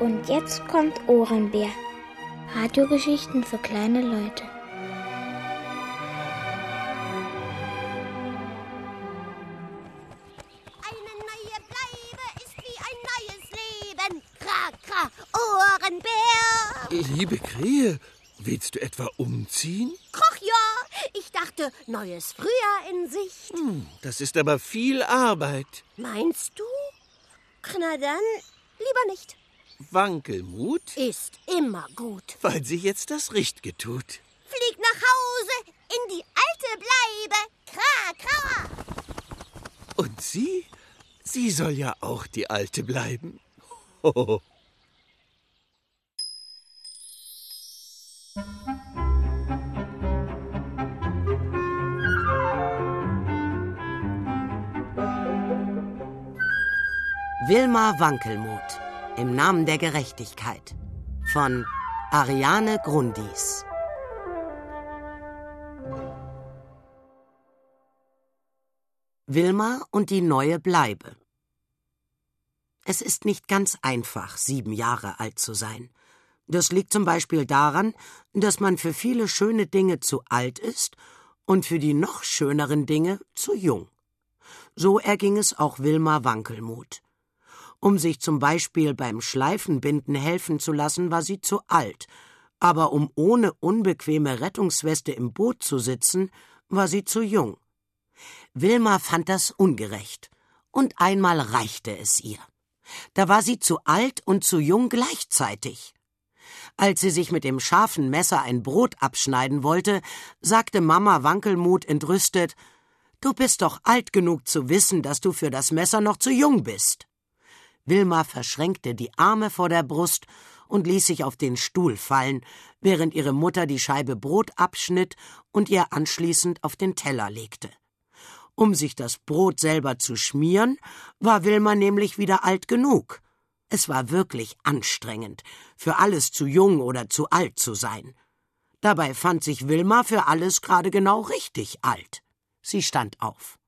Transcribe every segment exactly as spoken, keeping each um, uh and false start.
Und jetzt kommt Ohrenbär. Radiogeschichten für kleine Leute. Eine neue Bleibe ist wie ein neues Leben. Kra, kra, Ohrenbär. Liebe Krähe, willst du etwa umziehen? Ach ja, ich dachte, neues Frühjahr in Sicht. Hm, das ist aber viel Arbeit. Meinst du? Na dann, lieber nicht. Wankelmut? Ist immer gut. Weil sie jetzt das Richtige tut. Flieg nach Hause in die alte Bleibe. Kra, kra. Und sie? Sie soll ja auch die Alte bleiben. Hoho. Wilma Wankelmut, im Namen der Gerechtigkeit, von Ariane Grundis. Wilma und die neue Bleibe. Es ist nicht ganz einfach, sieben Jahre alt zu sein. Das liegt zum Beispiel daran, dass man für viele schöne Dinge zu alt ist und für die noch schöneren Dinge zu jung. So erging es auch Wilma Wankelmut. Um sich zum Beispiel beim Schleifenbinden helfen zu lassen, war sie zu alt, aber um ohne unbequeme Rettungsweste im Boot zu sitzen, war sie zu jung. Wilma fand das ungerecht, und einmal reichte es ihr. Da war sie zu alt und zu jung gleichzeitig. Als sie sich mit dem scharfen Messer ein Brot abschneiden wollte, sagte Mama Wankelmut entrüstet: »Du bist doch alt genug zu wissen, dass du für das Messer noch zu jung bist.« Wilma verschränkte die Arme vor der Brust und ließ sich auf den Stuhl fallen, während ihre Mutter die Scheibe Brot abschnitt und ihr anschließend auf den Teller legte. Um sich das Brot selber zu schmieren, war Wilma nämlich wieder alt genug. Es war wirklich anstrengend, für alles zu jung oder zu alt zu sein. Dabei fand sich Wilma für alles gerade genau richtig alt. Sie stand auf.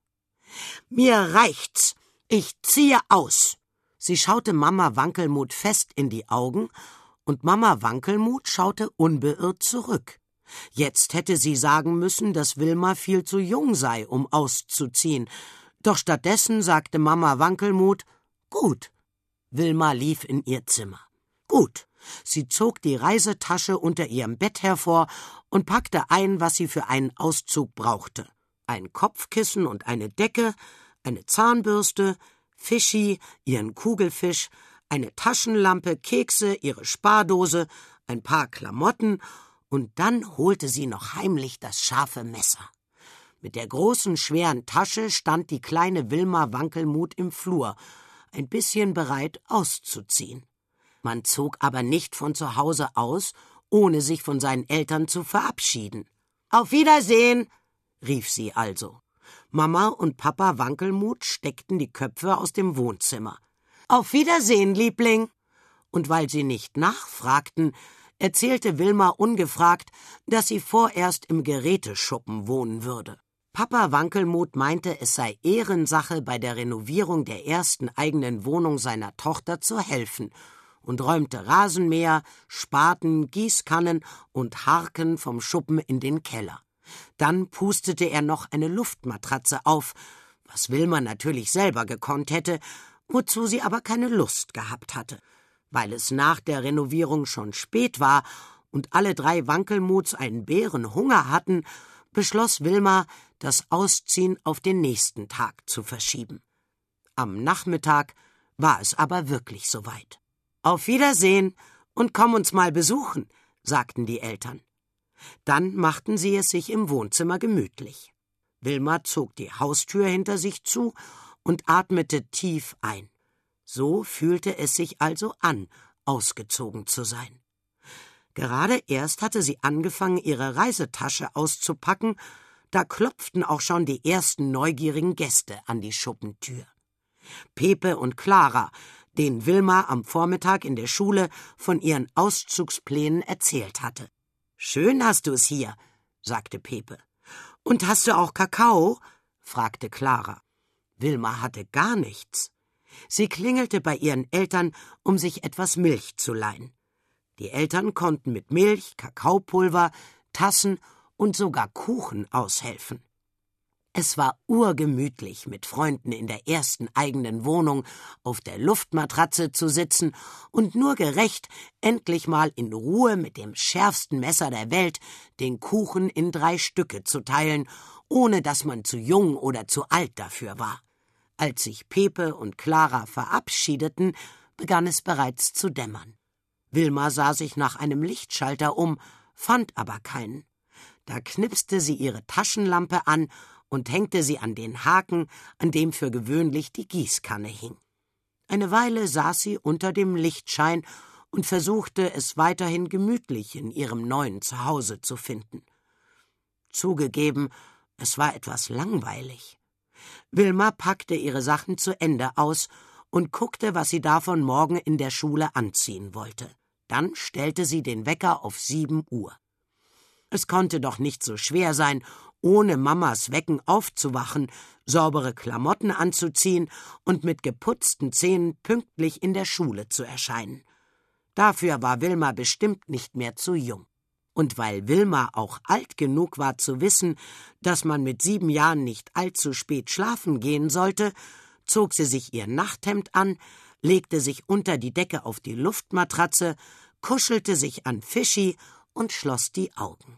»Mir reicht's. Ich ziehe aus.« Sie schaute Mama Wankelmut fest in die Augen, und Mama Wankelmut schaute unbeirrt zurück. Jetzt hätte sie sagen müssen, dass Wilma viel zu jung sei, um auszuziehen. Doch stattdessen sagte Mama Wankelmut: »Gut.« Wilma lief in ihr Zimmer. »Gut.« Sie zog die Reisetasche unter ihrem Bett hervor und packte ein, was sie für einen Auszug brauchte. Ein Kopfkissen und eine Decke, eine Zahnbürste, Fischi, ihren Kugelfisch, eine Taschenlampe, Kekse, ihre Spardose, ein paar Klamotten, und dann holte sie noch heimlich das scharfe Messer. Mit der großen, schweren Tasche stand die kleine Wilma Wankelmut im Flur, ein bisschen bereit auszuziehen. Man zog aber nicht von zu Hause aus, ohne sich von seinen Eltern zu verabschieden. »Auf Wiedersehen«, rief sie also. Mama und Papa Wankelmut steckten die Köpfe aus dem Wohnzimmer. »Auf Wiedersehen, Liebling!« Und weil sie nicht nachfragten, erzählte Wilma ungefragt, dass sie vorerst im Geräteschuppen wohnen würde. Papa Wankelmut meinte, es sei Ehrensache, bei der Renovierung der ersten eigenen Wohnung seiner Tochter zu helfen, und räumte Rasenmäher, Spaten, Gießkannen und Harken vom Schuppen in den Keller. Dann pustete er noch eine Luftmatratze auf, was Wilma natürlich selber gekonnt hätte, wozu sie aber keine Lust gehabt hatte. Weil es nach der Renovierung schon spät war und alle drei Wankelmuts einen Bärenhunger hatten, beschloss Wilma, das Ausziehen auf den nächsten Tag zu verschieben. Am Nachmittag war es aber wirklich soweit. »Auf Wiedersehen und komm uns mal besuchen«, sagten die Eltern. Dann machten sie es sich im Wohnzimmer gemütlich. Wilma zog die Haustür hinter sich zu und atmete tief ein. So fühlte es sich also an, ausgezogen zu sein. Gerade erst hatte sie angefangen, ihre Reisetasche auszupacken, da klopften auch schon die ersten neugierigen Gäste an die Schuppentür. Pepe und Clara, denen Wilma am Vormittag in der Schule von ihren Auszugsplänen erzählt hatte. »Schön hast du es hier«, sagte Pepe. »Und hast du auch Kakao?« fragte Clara. Wilma hatte gar nichts. Sie klingelte bei ihren Eltern, um sich etwas Milch zu leihen. Die Eltern konnten mit Milch, Kakaopulver, Tassen und sogar Kuchen aushelfen. Es war urgemütlich, mit Freunden in der ersten eigenen Wohnung auf der Luftmatratze zu sitzen und nur gerecht, endlich mal in Ruhe mit dem schärfsten Messer der Welt den Kuchen in drei Stücke zu teilen, ohne dass man zu jung oder zu alt dafür war. Als sich Pepe und Clara verabschiedeten, begann es bereits zu dämmern. Wilma sah sich nach einem Lichtschalter um, fand aber keinen. Da knipste sie ihre Taschenlampe an und hängte sie an den Haken, an dem für gewöhnlich die Gießkanne hing. Eine Weile saß sie unter dem Lichtschein und versuchte, es weiterhin gemütlich in ihrem neuen Zuhause zu finden. Zugegeben, es war etwas langweilig. Wilma packte ihre Sachen zu Ende aus und guckte, was sie davon morgen in der Schule anziehen wollte. Dann stellte sie den Wecker auf sieben Uhr. Es konnte doch nicht so schwer sein, ohne Mamas Wecken aufzuwachen, saubere Klamotten anzuziehen und mit geputzten Zähnen pünktlich in der Schule zu erscheinen. Dafür war Wilma bestimmt nicht mehr zu jung. Und weil Wilma auch alt genug war zu wissen, dass man mit sieben Jahren nicht allzu spät schlafen gehen sollte, zog sie sich ihr Nachthemd an, legte sich unter die Decke auf die Luftmatratze, kuschelte sich an Fischi und schloss die Augen.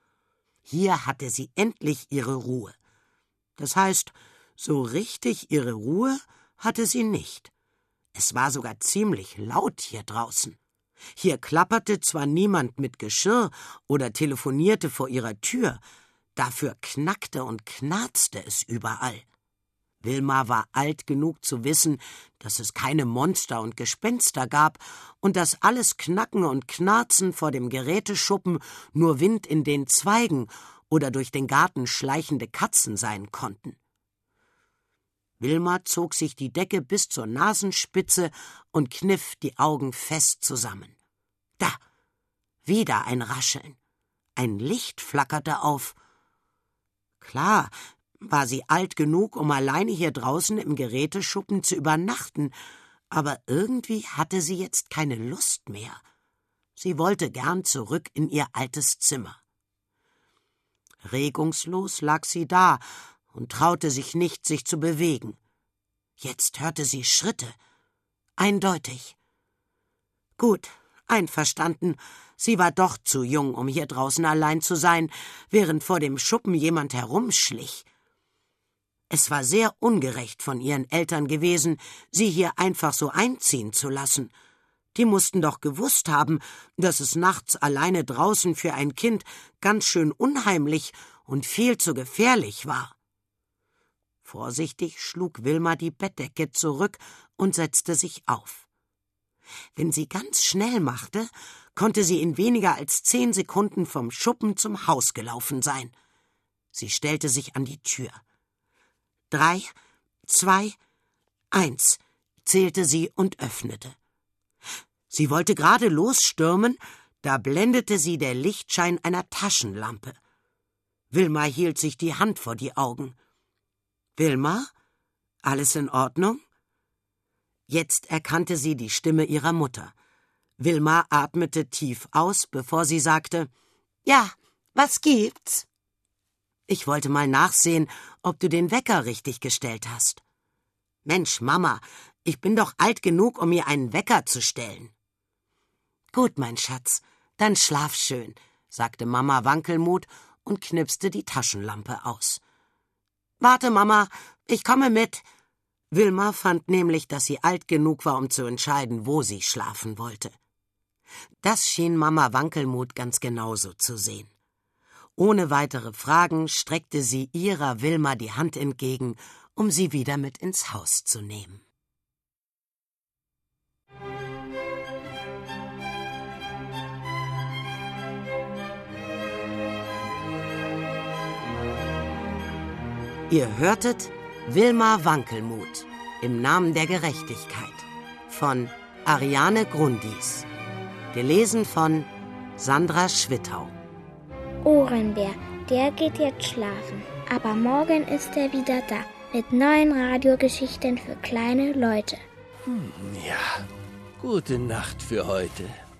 Hier hatte sie endlich ihre Ruhe. Das heißt, so richtig ihre Ruhe hatte sie nicht. Es war sogar ziemlich laut hier draußen. Hier klapperte zwar niemand mit Geschirr oder telefonierte vor ihrer Tür, dafür knackte und knarzte es überall. Wilma war alt genug zu wissen, dass es keine Monster und Gespenster gab und dass alles Knacken und Knarzen vor dem Geräteschuppen nur Wind in den Zweigen oder durch den Garten schleichende Katzen sein konnten. Wilma zog sich die Decke bis zur Nasenspitze und kniff die Augen fest zusammen. Da! Wieder ein Rascheln. Ein Licht flackerte auf. Klar, war sie alt genug, um alleine hier draußen im Geräteschuppen zu übernachten, aber irgendwie hatte sie jetzt keine Lust mehr. Sie wollte gern zurück in ihr altes Zimmer. Regungslos lag sie da und traute sich nicht, sich zu bewegen. Jetzt hörte sie Schritte. Eindeutig. Gut, einverstanden. Sie war doch zu jung, um hier draußen allein zu sein, während vor dem Schuppen jemand herumschlich. Es war sehr ungerecht von ihren Eltern gewesen, sie hier einfach so einziehen zu lassen. Die mussten doch gewusst haben, dass es nachts alleine draußen für ein Kind ganz schön unheimlich und viel zu gefährlich war. Vorsichtig schlug Wilma die Bettdecke zurück und setzte sich auf. Wenn sie ganz schnell machte, konnte sie in weniger als zehn Sekunden vom Schuppen zum Haus gelaufen sein. Sie stellte sich an die Tür. Drei, zwei, eins, zählte sie und öffnete. Sie wollte gerade losstürmen, da blendete sie der Lichtschein einer Taschenlampe. Wilma hielt sich die Hand vor die Augen. »Wilma? Alles in Ordnung?« Jetzt erkannte sie die Stimme ihrer Mutter. Wilma atmete tief aus, bevor sie sagte, »Ja, was gibt's?« »Ich wollte mal nachsehen, ob du den Wecker richtig gestellt hast.« »Mensch, Mama, ich bin doch alt genug, um mir einen Wecker zu stellen.« »Gut, mein Schatz, dann schlaf schön«, sagte Mama Wankelmut und knipste die Taschenlampe aus. »Warte, Mama, ich komme mit.« Wilma fand nämlich, dass sie alt genug war, um zu entscheiden, wo sie schlafen wollte. Das schien Mama Wankelmut ganz genauso zu sehen. Ohne weitere Fragen streckte sie ihrer Wilma die Hand entgegen, um sie wieder mit ins Haus zu nehmen. Ihr hörtet Wilma Wankelmut im Namen der Gerechtigkeit von Ariane Grundis, gelesen von Sandra Schwittau. Ohrenbär, der geht jetzt schlafen, aber morgen ist er wieder da. mit neuen Radiogeschichten für kleine Leute. Hm, ja, gute Nacht für heute.